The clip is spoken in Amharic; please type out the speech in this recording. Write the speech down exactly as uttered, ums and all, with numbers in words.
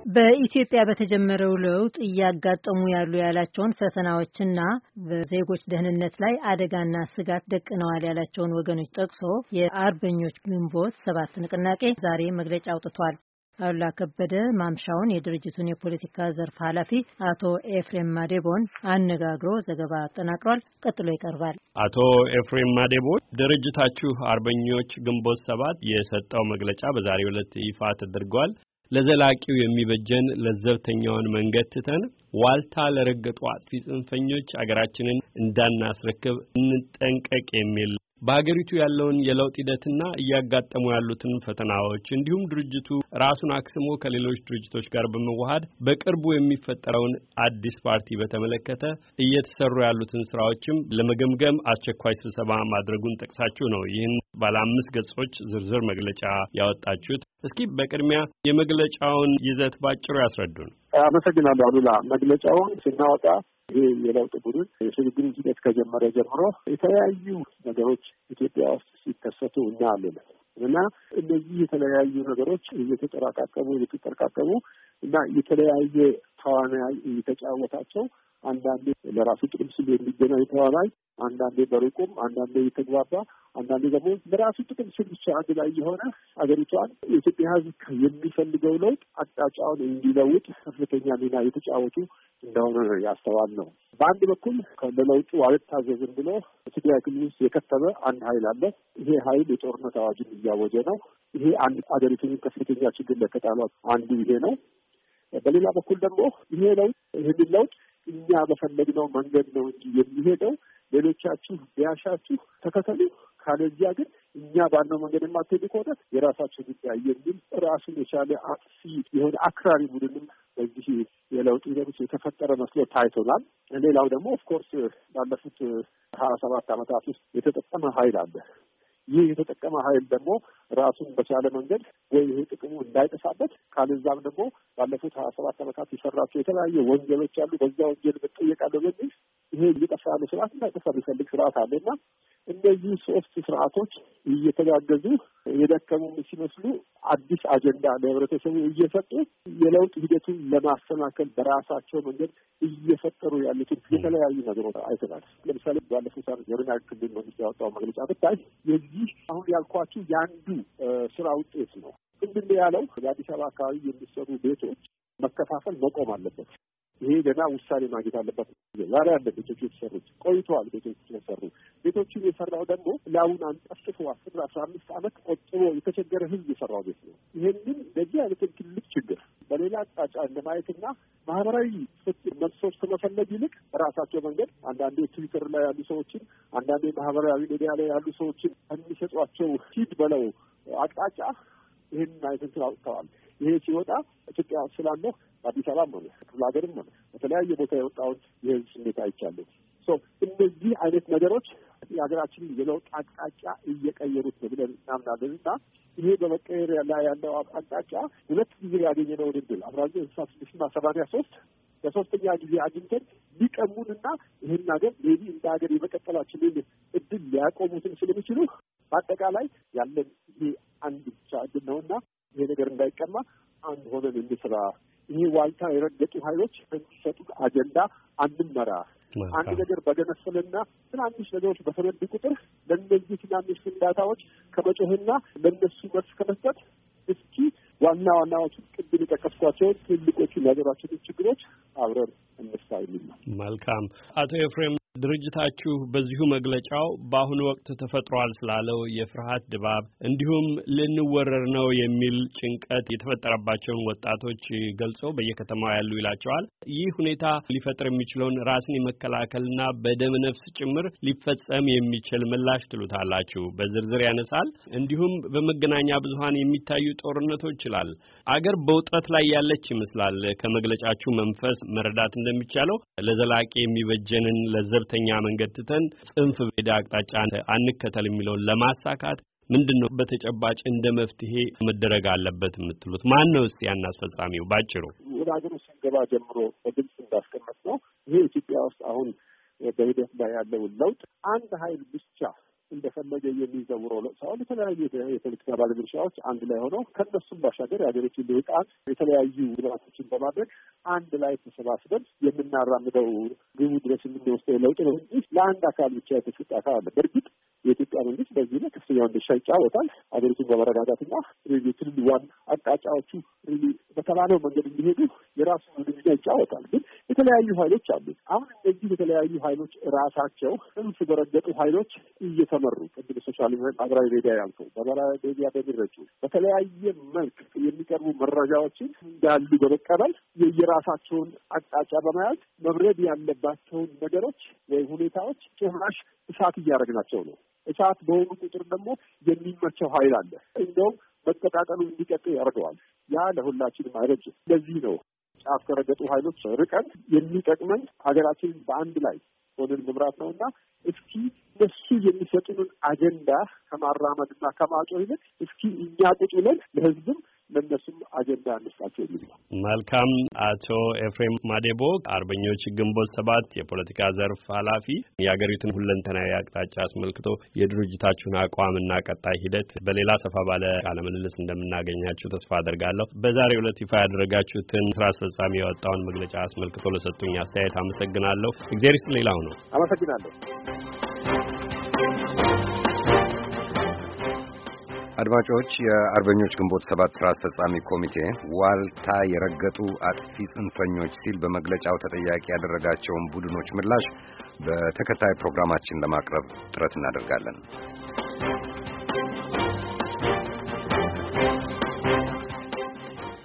በኢትዮጵያ በተጀመረው ለውጥ እያጋጠሙ ያሉ ያላቸውን ፈተናዎችና በዜጎች ደህንነት ላይ አደጋና ስጋት ደቅነዋል ያላቸውን ወገኖች ጠቅሶ የአርበኞች ግንቦት ሰባት ንቅናቄ ዛሬ መግለጫ አውጥቷል። አሉላ ከበደ ማምሻውን የድርጅቱን የፖለቲካ ዘርፍ ኃላፊ አቶ ኤፍሬም ማዴቦን አነጋግሮ ዘገባ አጠናቅሯል። ቀጥሎ ይቀርባል። አቶ ኤፍሬም ማዴቦ፣ ድርጅታችሁ አርበኞች ግንቦት ሰባት የሰጠው መግለጫ በዛሬው ዕለት ይፋ ተደርጓል። ለዘላቂው የሚበጀን ለዘብተኛውን መንገድ ትተን ዋልታ ለረገጡ አጥፊ ጽንፈኞች አገራችንን እንዳናስረክብ እንጠንቀቅ የሚል በአገሪቱ ያለውን የለውጥ ሂደትና እያጋጠሙ ያሉትን ፈተናዎች እንዲሁም ድርጅቱ ራሱን አክስሞ ከሌሎች ድርጅቶች ጋር በመዋሃድ በቅርቡ የሚፈጠረውን አዲስ ፓርቲ በተመለከተ እየተሰሩ ያሉትን ስራዎችም ለመገምገም አስቸኳይ ስብሰባ ማድረጉን ጠቅሳችሁ ነው ይህን ባለ አምስት ገጾች ዝርዝር መግለጫ ያወጣችሁት። እስኪ በቅድሚያ የመግለጫውን ይዘት ባጭሩ ያስረዱን። አመሰግናለሁ አሉላ። መግለጫውን ስናወጣ ይሄ የለውጥ ቡድን የሽግግር ሂደት ከጀመረ ጀምሮ የተለያዩ ነገሮች ኢትዮጵያ ውስጥ ሲከሰቱ እናያለን እና እነዚህ የተለያዩ ነገሮች እየተጠራቀሙ እየተጠራቀሙ እና የተለያየ ተዋናይ እየተጫወታቸው አንዳንዴ ለራሱ ጥቅም ሲል የሚገናኝ ተዋናይ፣ አንዳንዴ በሩቁም፣ አንዳንዴ እየተግባባ፣ አንዳንዴ ደግሞ ለራሱ ጥቅም ሲል ብቻ አንድ ላይ የሆነ አገሪቷን የኢትዮጵያ ሕዝብ የሚፈልገው ለውጥ አቅጣጫውን እንዲለውጥ ከፍተኛ ሚና የተጫወቱ እንደሆነ ያስተዋል ነው። በአንድ በኩል ለለውጡ አልታዘዝም ብሎ ትግራይ ክልል ውስጥ የከተበ አንድ ኃይል አለ። ይሄ ኃይል የጦርነት አዋጅን እያወጀ ነው። ይሄ አንድ አገሪቱን ከፍተኛ ችግር ለከጣሏት አንዱ ይሄ ነው። በሌላ በኩል ደግሞ ይሄ ለውጥ ይህንን ለውጥ እኛ በፈለግነው መንገድ ነው እንጂ የሚሄደው ሌሎቻችሁ ቢያሻችሁ ተከተሉ፣ ካለዚያ ግን እኛ ባልነው መንገድ የማትሄዱ ከሆነ የራሳችሁ ጉዳይ የሚል ራሱን የቻለ አጥፊ የሆነ አክራሪ ቡድንም በዚህ የለውጥ ሂደት የተፈጠረ መስሎ ታይቶናል። ሌላው ደግሞ ኦፍኮርስ ባለፉት ሀያ ሰባት ዓመታት ውስጥ የተጠቀመ ኃይል አለ። ይህ የተጠቀመ ኃይል ደግሞ ራሱን በቻለ መንገድ ወይ ይሄ ጥቅሙ እንዳይጠፋበት ካለዛም ደግሞ ባለፉት ሀያ ሰባት ዓመታት የሰራቸው የተለያየ ወንጀሎች አሉ። በዛ ወንጀል መጠየቃለሁ በሚል ይሄ እየጠፋ ያለ ስርዓት እንዳይጠፋ የሚፈልግ ስርዓት አለና እነዚህ ሶስት ስርዓቶች እየተጋገዙ የደከሙ ሲመስሉ አዲስ አጀንዳ ለህብረተሰቡ እየሰጡ የለውጥ ሂደቱን ለማሰናከል በራሳቸው መንገድ እየፈጠሩ ያሉትን የተለያዩ ነገሮች አይተናል። ለምሳሌ ባለፉት ዓመት የኦሮሚያ ክልል መንግስት ያወጣው መግለጫ ብታይ የዚህ አሁን ያልኳችሁ የአንዱ ስራ ውጤት ነው። ምንድን ነው ያለው? በአዲስ አበባ አካባቢ የሚሰሩ ቤቶች መከፋፈል መቆም አለበት። ይሄ ገና ውሳኔ ማግኘት አለበት። ዛሬ ያለ ቤቶች የተሰሩት ቆይተዋል። ቤቶች የተሰሩ ቤቶችን የሰራው ደግሞ ለአሁን አንጠፍጥፎ አስር አስራ አምስት ዓመት ቆጥቦ የተቸገረ ህዝብ የሰራው ቤት ነው። ይሄንን በዚህ አይነት ትልቅ ችግር በሌላ አቅጣጫ እንደማየትና ማህበራዊ ፍትህ መልሶች ከመፈለግ ይልቅ በራሳቸው መንገድ አንዳንዴ ትዊተር ላይ ያሉ ሰዎችን፣ አንዳንዴ ማህበራዊ ሚዲያ ላይ ያሉ ሰዎችን የሚሰጧቸው ሂድ በለው አቅጣጫ ይህንን አይነት አውጥተዋል። ይሄ ሲወጣ ኢትዮጵያ ስላለሁ በአዲስ አበባም ሆነ ክፍለ ሀገርም ሆነ በተለያየ ቦታ የወጣውን የህዝብ ስሜት አይቻለሁ። ሶ እነዚህ አይነት ነገሮች የሀገራችንን የለውጥ አቅጣጫ እየቀየሩት ነው ብለን እናምናለን እና ይሄ በመቀየር ላይ ያለው አቅጣጫ ሁለት ጊዜ ያገኘነውን እድል አስራ ዘጠኝ ስልሳ ስድስት እና ሰማንያ ሶስት ለሶስተኛ ጊዜ አግኝተን ሊቀሙንና ይህን ሀገር ሌቢ እንደ ሀገር የመቀጠላችንን እድል ሊያቆሙትን ስለሚችሉ በአጠቃላይ ያለን ይሄ አንድ ብቻ እድል ነውና ይሄ ነገር እንዳይቀማ አንድ ሆነን እንስራ። ይሄ ዋልታ የረገጡ ኃይሎች በሚሰጡት አጀንዳ አንመራ። አንድ ነገር በገነፈለና ትናንሽ ነገሮች በተነዱ ቁጥር ለእነዚህ ትናንሽ ፍንዳታዎች ከመጮህና ለእነሱ መልስ ከመስጠት እስኪ ዋና ዋናዎቹ ቅድም የጠቀስኳቸውን ትልቆቹ የሀገራችንን ችግሮች አብረን እንፍታ የሚል ነው። መልካም። አቶ ኤፍሬም፣ ድርጅታችሁ በዚሁ መግለጫው በአሁኑ ወቅት ተፈጥሯል ስላለው የፍርሃት ድባብ እንዲሁም ልንወረር ነው የሚል ጭንቀት የተፈጠረባቸውን ወጣቶች ገልጾ በየከተማው ያሉ ይላቸዋል። ይህ ሁኔታ ሊፈጥር የሚችለውን ራስን የመከላከልና በደም ነፍስ ጭምር ሊፈጸም የሚችል ምላሽ ትሉታላችሁ በዝርዝር ያነሳል። እንዲሁም በመገናኛ ብዙኃን የሚታዩ ጦርነቶች ይላል። አገር በውጥረት ላይ ያለች ይመስላል። ከመግለጫችሁ መንፈስ መረዳት እንደሚቻለው ለዘላቂ የሚበጀንን ለዘብተኛ መንገድ ትተን ጽንፍ ቤዳ አቅጣጫ አንከተል የሚለውን ለማሳካት ምንድነው በተጨባጭ እንደ መፍትሄ መደረግ አለበት የምትሉት? ማን ነው እስቲ ያን አስፈጻሚው? ባጭሩ ወደ ሀገር ውስጥ ገባ ጀምሮ በግልጽ እንዳስቀመጥ ነው ይሄ ኢትዮጵያ ውስጥ አሁን በሂደት ላይ ያለው ለውጥ አንድ ኃይል ብቻ እንደፈለገ የሚዘውረው ሳይሆን የተለያዩ የፖለቲካ ባለድርሻዎች አንድ ላይ ሆነው ከነሱም ባሻገር የሀገሪቱን ልሂቃን የተለያዩ ግብዓቶችን በማድረግ አንድ ላይ ተሰባስበን የምናራምደው ግቡ ድረስ የምንወስደው ለውጥ ነው እንጂ ለአንድ አካል ብቻ የተሰጠ አካል አለ። በእርግጥ የኢትዮጵያ መንግስት በዚህ ላይ ከፍተኛውን ድርሻ ይጫወታል። ሀገሪቱን በመረጋጋትና ትልል ዋን አቅጣጫዎቹ በተባለው መንገድ እንዲሄዱ የራሱን ድርሻ ይጫወታል። ግን የተለያዩ ኃይሎች አሉ። አሁን እነዚህ የተለያዩ ኃይሎች ራሳቸው እንስ በረገጡ ኃይሎች እየተመሩ ቅድም ሶሻል ማህበራዊ ሚዲያ ያልከው በማህበራዊ ሚዲያ በሚረጩ በተለያየ መልክ የሚቀርቡ መረጃዎችን እንዳሉ በመቀበል የየራሳቸውን አቅጣጫ በመያዝ መብረድ ያለባቸውን ነገሮች ወይ ሁኔታዎች ጭራሽ እሳት እያደረግናቸው ነው። እሳት በሆኑ ቁጥር ደግሞ የሚመቸው ኃይል አለ። እንደውም መቀጣጠሉ እንዲቀጥል ያደርገዋል። ያ ለሁላችንም አይበጅም። ለዚህ ነው ጫፍ ከረገጡ ኃይሎች ርቀን የሚጠቅመን ሀገራችንን በአንድ ላይ ሆነን መምራት ነውና እስኪ እነሱ የሚሰጡንን አጀንዳ ከማራመድና ከማጮህ ይልቅ እስኪ እኛ ቁጭ ብለን ለህዝብም ለነሱም አጀንዳ እንስጣቸው የሚል ነው። መልካም። አቶ ኤፍሬም ማዴቦ አርበኞች ግንቦት ሰባት የፖለቲካ ዘርፍ ኃላፊ፣ የሀገሪቱን ሁለንተናዊ አቅጣጫ አስመልክቶ የድርጅታችሁን አቋምና ቀጣይ ሂደት በሌላ ሰፋ ባለ ቃለ ምልልስ እንደምናገኛችሁ ተስፋ አደርጋለሁ። በዛሬው ዕለት ይፋ ያደረጋችሁትን ስራ አስፈጻሚ ያወጣውን መግለጫ አስመልክቶ ለሰጡኝ አስተያየት አመሰግናለሁ። እግዚአብሔር ይስጥልኝ። ሌላው ነው። አመሰግናለሁ። አድማጮች፣ የአርበኞች ግንቦት ሰባት ስራ አስፈጻሚ ኮሚቴ ዋልታ የረገጡ አጥፊ ጽንፈኞች ሲል በመግለጫው ተጠያቂ ያደረጋቸውን ቡድኖች ምላሽ በተከታይ ፕሮግራማችን ለማቅረብ ጥረት እናደርጋለን።